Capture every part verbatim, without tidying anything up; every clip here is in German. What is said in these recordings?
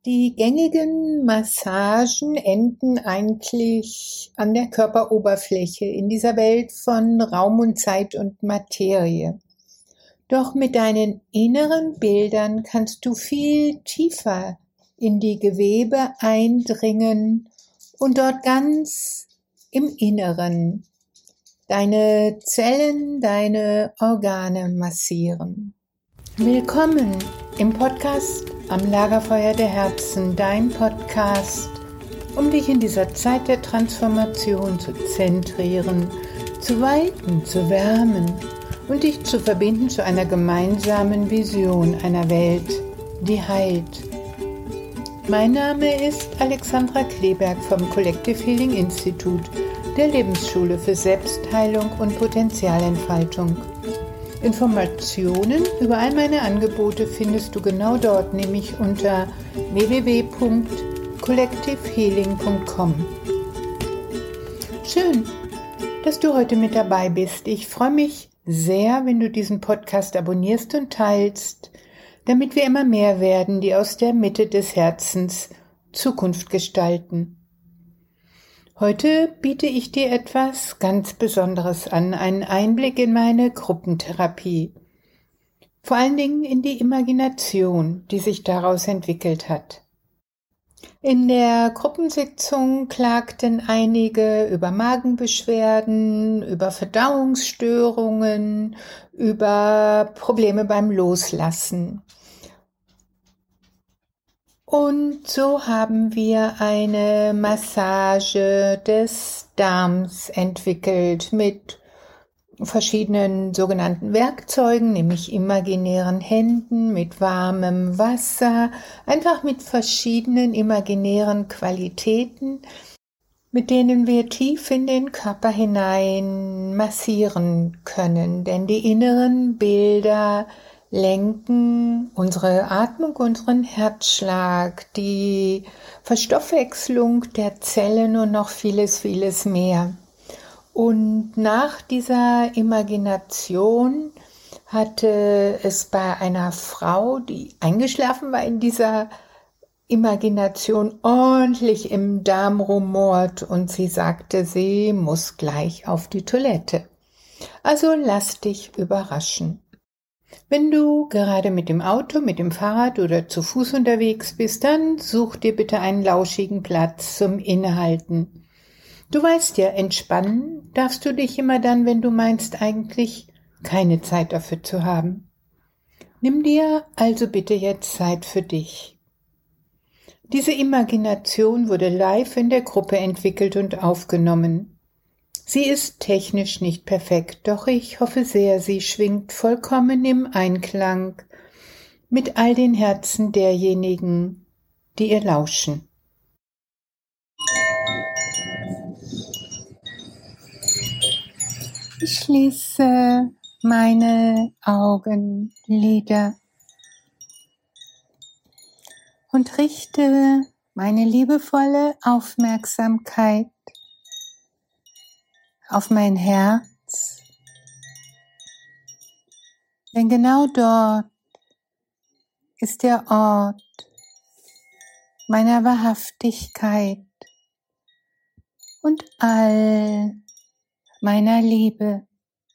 Die gängigen Massagen enden eigentlich an der Körperoberfläche in dieser Welt von Raum und Zeit und Materie. Doch mit deinen inneren Bildern kannst du viel tiefer in die Gewebe eindringen und dort ganz im Inneren deine Zellen, deine Organe massieren. Willkommen im Podcast Am Lagerfeuer der Herzen, dein Podcast, um dich in dieser Zeit der Transformation zu zentrieren, zu weiten, zu wärmen und dich zu verbinden zu einer gemeinsamen Vision einer Welt, die heilt. Mein Name ist Alexandra Kleberg vom Collective Healing Institute, der Lebensschule für Selbstheilung und Potenzialentfaltung. Informationen über all meine Angebote findest du genau dort, nämlich unter w w w punkt collective healing punkt com. Schön, dass du heute mit dabei bist. Ich freue mich sehr, wenn du diesen Podcast abonnierst und teilst, damit wir immer mehr werden, die aus der Mitte des Herzens Zukunft gestalten. Heute biete ich dir etwas ganz Besonderes an, einen Einblick in meine Gruppentherapie. Vor allen Dingen in die Imagination, die sich daraus entwickelt hat. In der Gruppensitzung klagten einige über Magenbeschwerden, über Verdauungsstörungen, über Probleme beim Loslassen. Und so haben wir eine Massage des Darms entwickelt mit verschiedenen sogenannten Werkzeugen, nämlich imaginären Händen, mit warmem Wasser, einfach mit verschiedenen imaginären Qualitäten, mit denen wir tief in den Körper hinein massieren können. Denn die inneren Bilder lenken unsere Atmung, unseren Herzschlag, die Verstoffwechslung der Zellen und noch vieles, vieles mehr. Und nach dieser Imagination hatte es bei einer Frau, die eingeschlafen war in dieser Imagination, ordentlich im Darm rumort und sie sagte, sie muss gleich auf die Toilette. Also lass dich überraschen. Wenn du gerade mit dem Auto, mit dem Fahrrad oder zu Fuß unterwegs bist, dann such dir bitte einen lauschigen Platz zum Innehalten. Du weißt ja, entspannen darfst du dich immer dann, wenn du meinst, eigentlich keine Zeit dafür zu haben. Nimm dir also bitte jetzt Zeit für dich. Diese Imagination wurde live in der Gruppe entwickelt und aufgenommen. Sie ist technisch nicht perfekt, doch ich hoffe sehr, sie schwingt vollkommen im Einklang mit all den Herzen derjenigen, die ihr lauschen. Ich schließe meine Augenlider und richte meine liebevolle Aufmerksamkeit auf mein Herz, denn genau dort ist der Ort meiner Wahrhaftigkeit und all meiner Liebe.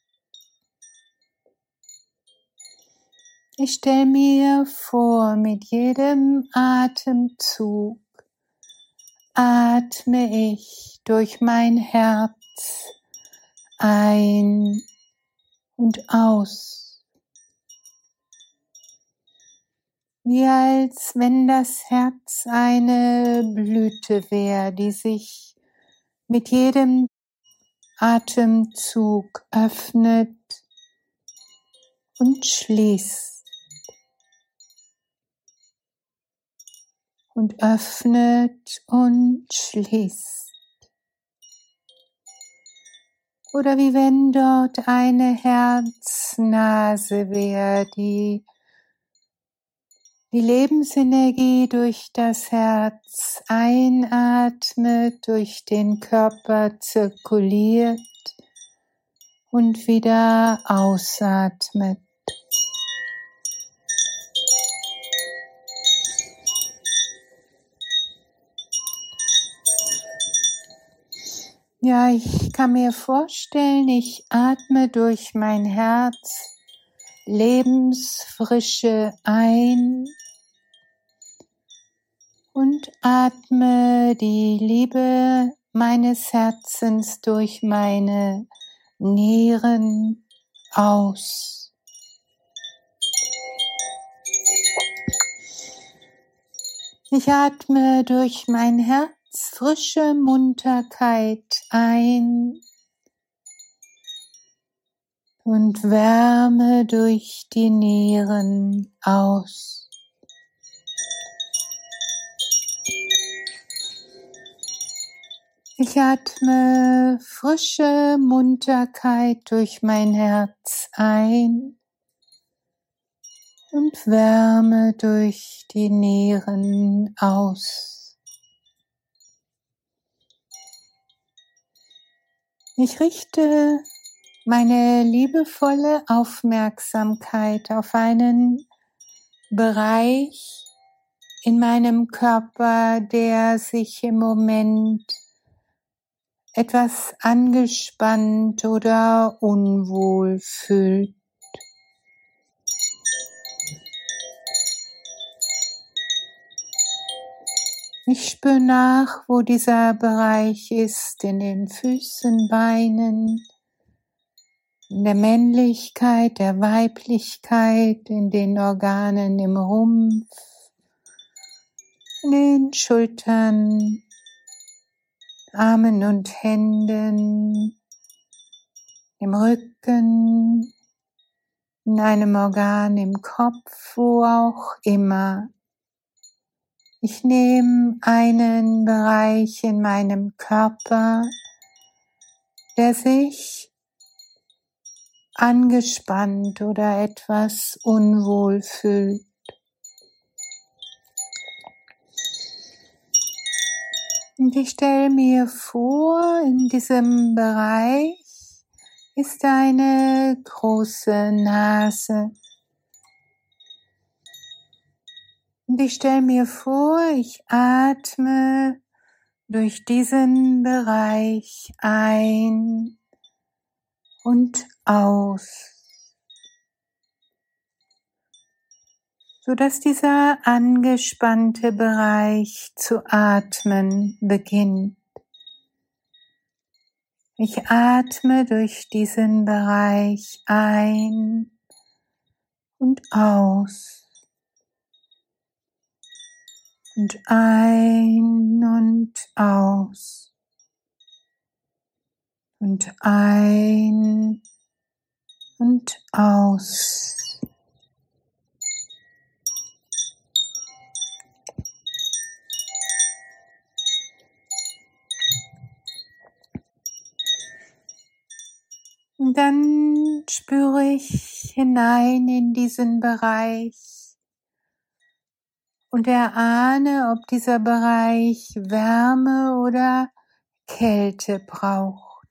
Ich stelle mir vor, mit jedem Atemzug atme ich durch mein Herz ein und aus, wie als wenn das Herz eine Blüte wäre, die sich mit jedem Atemzug öffnet und schließt und öffnet und schließt. Oder wie wenn dort eine Herznase wäre, die die Lebensenergie durch das Herz einatmet, durch den Körper zirkuliert und wieder ausatmet. Ja, ich kann mir vorstellen, ich atme durch mein Herz Lebensfrische ein und atme die Liebe meines Herzens durch meine Nieren aus. Ich atme durch mein Herz frische Munterkeit ein und Wärme durch die Nieren aus. Ich atme frische Munterkeit durch mein Herz ein und Wärme durch die Nieren aus. Ich richte meine liebevolle Aufmerksamkeit auf einen Bereich in meinem Körper, der sich im Moment etwas angespannt oder unwohl fühlt. Ich spüre nach, wo dieser Bereich ist, in den Füßen, Beinen, in der Männlichkeit, der Weiblichkeit, in den Organen im Rumpf, in den Schultern, Armen und Händen, im Rücken, in einem Organ im Kopf, wo auch immer. Ich nehme einen Bereich in meinem Körper, der sich angespannt oder etwas unwohl fühlt. Und ich stelle mir vor, in diesem Bereich ist eine große Nase. Und ich stelle mir vor, ich atme durch diesen Bereich ein und aus, sodass dieser angespannte Bereich zu atmen beginnt. Ich atme durch diesen Bereich ein und aus. Und ein und aus. Und ein und aus. Und dann spüre ich hinein in diesen Bereich und erahne, ob dieser Bereich Wärme oder Kälte braucht.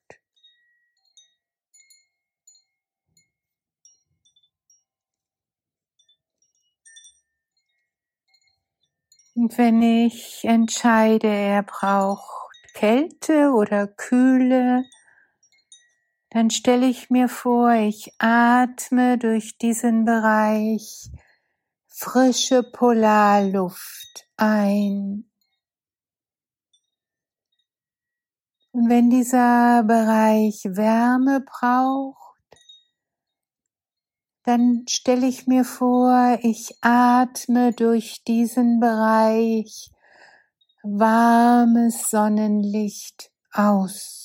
Und wenn ich entscheide, er braucht Kälte oder Kühle, dann stelle ich mir vor, ich atme durch diesen Bereich frische Polarluft ein. Und wenn dieser Bereich Wärme braucht, dann stelle ich mir vor, ich atme durch diesen Bereich warmes Sonnenlicht aus.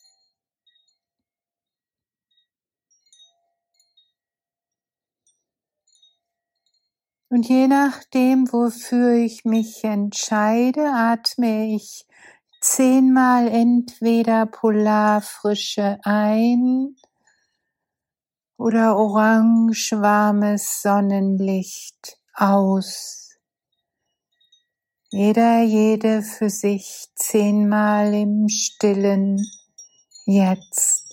Und je nachdem, wofür ich mich entscheide, atme ich zehnmal entweder Polarfrische ein oder orange warmes Sonnenlicht aus. Jeder, jede für sich zehnmal im Stillen jetzt.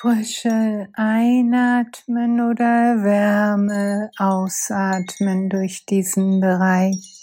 Frische einatmen oder Wärme ausatmen durch diesen Bereich.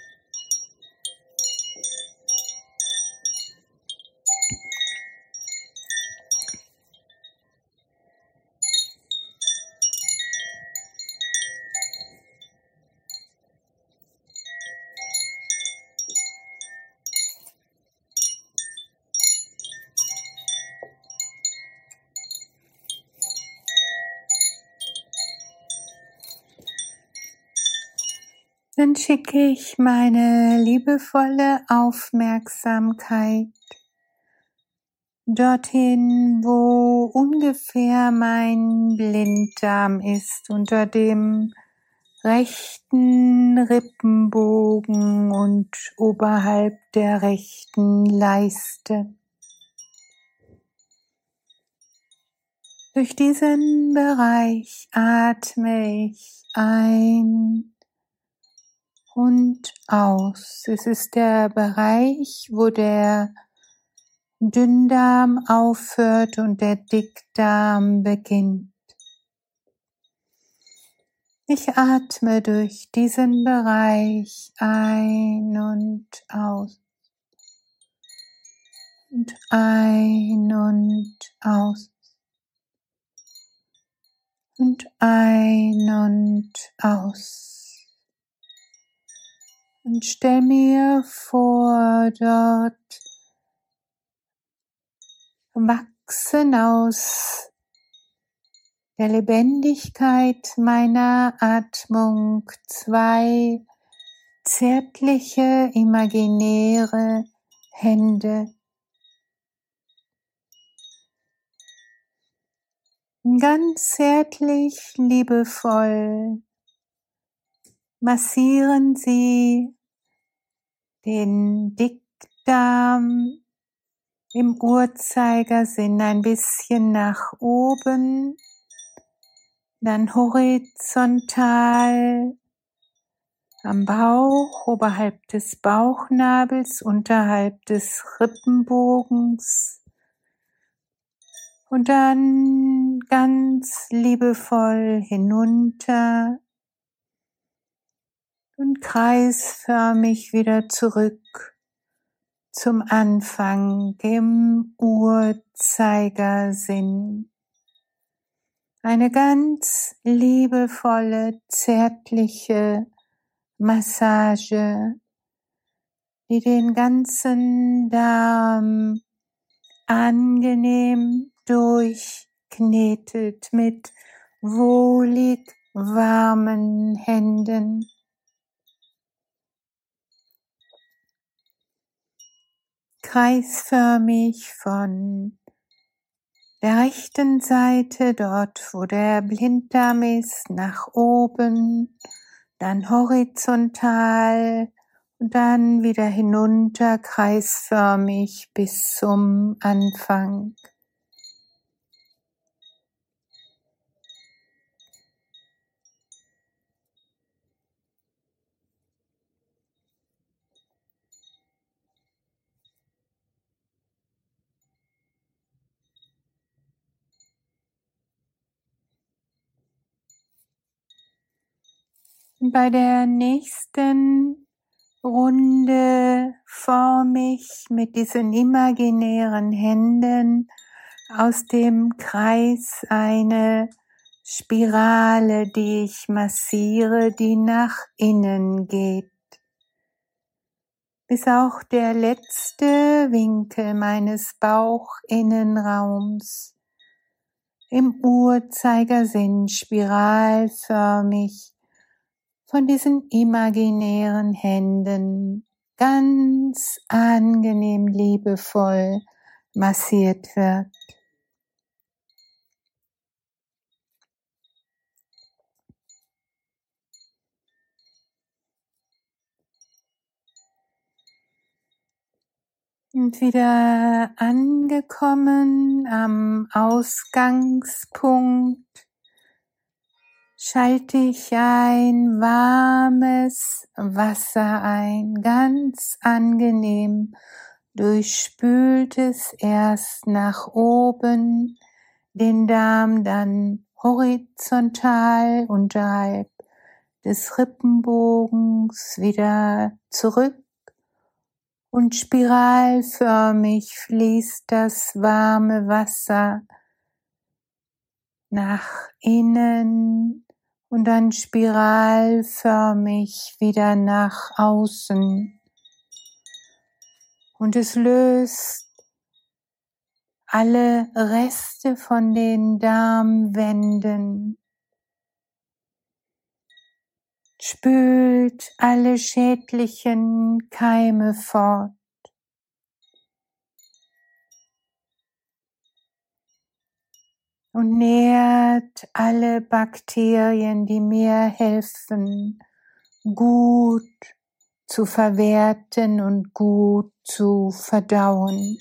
Dann schicke ich meine liebevolle Aufmerksamkeit dorthin, wo ungefähr mein Blinddarm ist, unter dem rechten Rippenbogen und oberhalb der rechten Leiste. Durch diesen Bereich atme ich ein und aus. Es ist der Bereich, wo der Dünndarm aufhört und der Dickdarm beginnt. Ich atme durch diesen Bereich ein und aus. Und ein und aus. Und ein und aus. Und stell mir vor, dort wachsen aus der Lebendigkeit meiner Atmung zwei zärtliche, imaginäre Hände. Ganz zärtlich, liebevoll massieren Sie den Dickdarm im Uhrzeigersinn ein bisschen nach oben, dann horizontal am Bauch, oberhalb des Bauchnabels, unterhalb des Rippenbogens und dann ganz liebevoll hinunter und kreisförmig wieder zurück zum Anfang im Uhrzeigersinn. Eine ganz liebevolle, zärtliche Massage, die den ganzen Darm angenehm durchknetet mit wohlig warmen Händen. Kreisförmig von der rechten Seite, dort wo der Blinddarm ist, nach oben, dann horizontal und dann wieder hinunter, kreisförmig bis zum Anfang. Bei der nächsten Runde forme ich mit diesen imaginären Händen aus dem Kreis eine Spirale, die ich massiere, die nach innen geht, bis auch der letzte Winkel meines Bauchinnenraums im Uhrzeigersinn spiralförmig von diesen imaginären Händen ganz angenehm liebevoll massiert wird. Und wieder angekommen am Ausgangspunkt schalte ich ein warmes Wasser ein, ganz angenehm, durchspült es erst nach oben den Darm dann horizontal unterhalb des Rippenbogens wieder zurück und spiralförmig fließt das warme Wasser nach innen und dann spiralförmig wieder nach außen. Und es löst alle Reste von den Darmwänden, spült alle schädlichen Keime fort. Und nährt alle Bakterien, die mir helfen, gut zu verwerten und gut zu verdauen.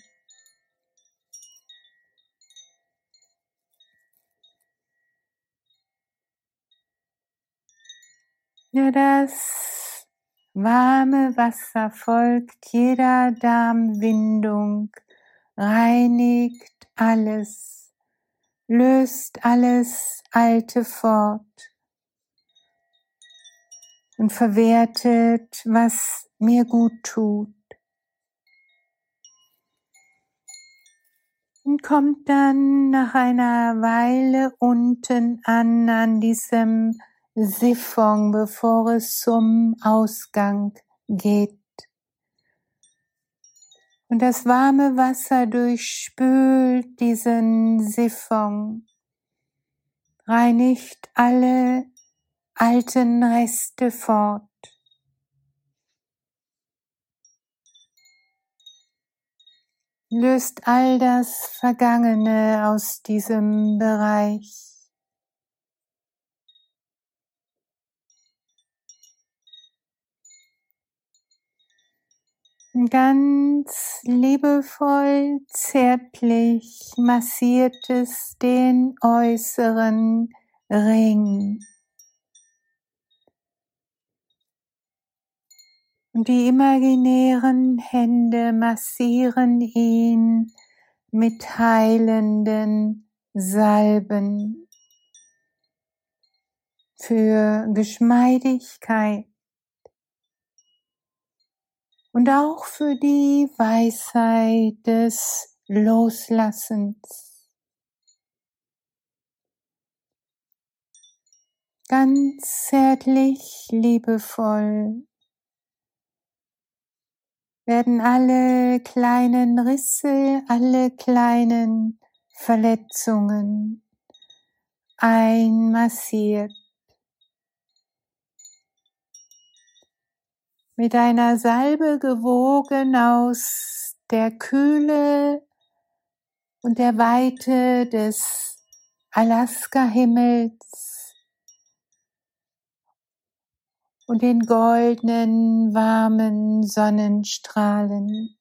Ja, das warme Wasser folgt jeder Darmwindung, reinigt alles, löst alles Alte fort und verwertet, was mir gut tut. Und kommt dann nach einer Weile unten an, an diesem Siphon, bevor es zum Ausgang geht. Und das warme Wasser durchspült diesen Siphon, reinigt alle alten Reste fort. Löst all das Vergangene aus diesem Bereich. Ganz liebevoll, zärtlich massiert es den äußeren Ring. Und die imaginären Hände massieren ihn mit heilenden Salben für Geschmeidigkeit und auch für die Weisheit des Loslassens. Ganz zärtlich, liebevoll werden alle kleinen Risse, alle kleinen Verletzungen einmassiert. Mit einer Salbe gewogen aus der Kühle und der Weite des Alaska-Himmels und den goldenen, warmen Sonnenstrahlen.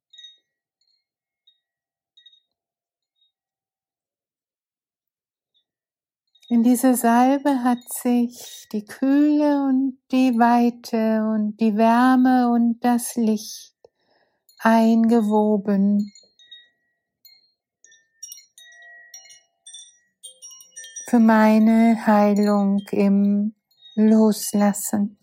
In diese Salbe hat sich die Kühle und die Weite und die Wärme und das Licht eingewoben. Für meine Heilung im Loslassen.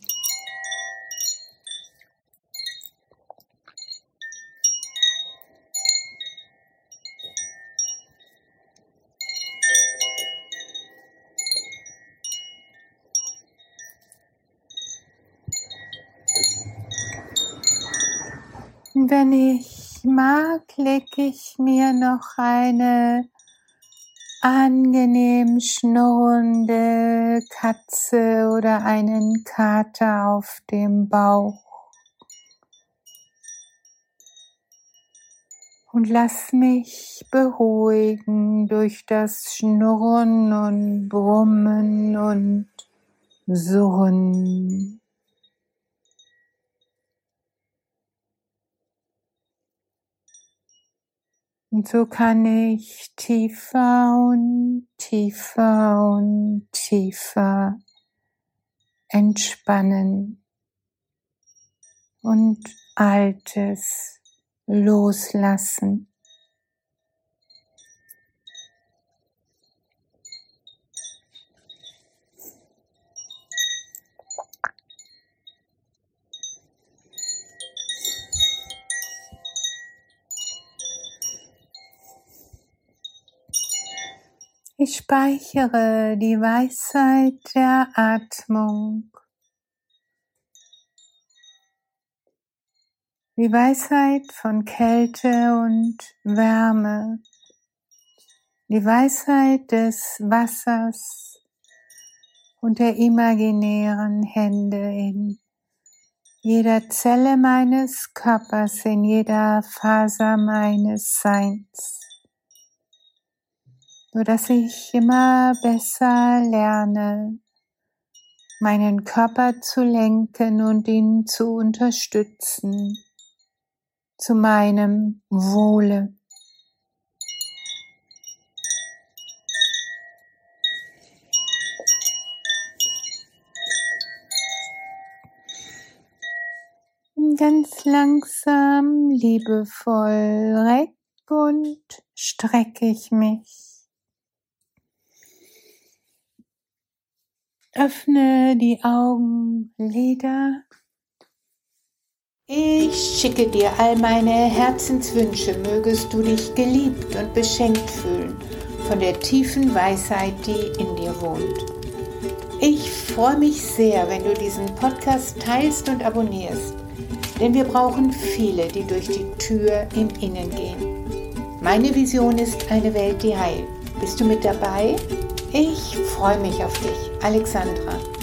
Und wenn ich mag, lege ich mir noch eine angenehm schnurrende Katze oder einen Kater auf dem Bauch. Und lass mich beruhigen durch das Schnurren und Brummen und Surren. Und so kann ich tiefer und tiefer und tiefer entspannen und Altes loslassen. Ich speichere die Weisheit der Atmung. Die Weisheit von Kälte und Wärme. Die Weisheit des Wassers und der imaginären Hände in jeder Zelle meines Körpers, in jeder Faser meines Seins, sodass ich immer besser lerne, meinen Körper zu lenken und ihn zu unterstützen, zu meinem Wohle. Ganz langsam, liebevoll reck und strecke ich mich. Öffne die Augenlider. Ich schicke dir all meine Herzenswünsche, mögest du dich geliebt und beschenkt fühlen von der tiefen Weisheit, die in dir wohnt. Ich freue mich sehr, wenn du diesen Podcast teilst und abonnierst. Denn wir brauchen viele, die durch die Tür im Innen gehen. Meine Vision ist eine Welt, die heilt. Bist du mit dabei? Ich freue mich auf dich, Alexandra.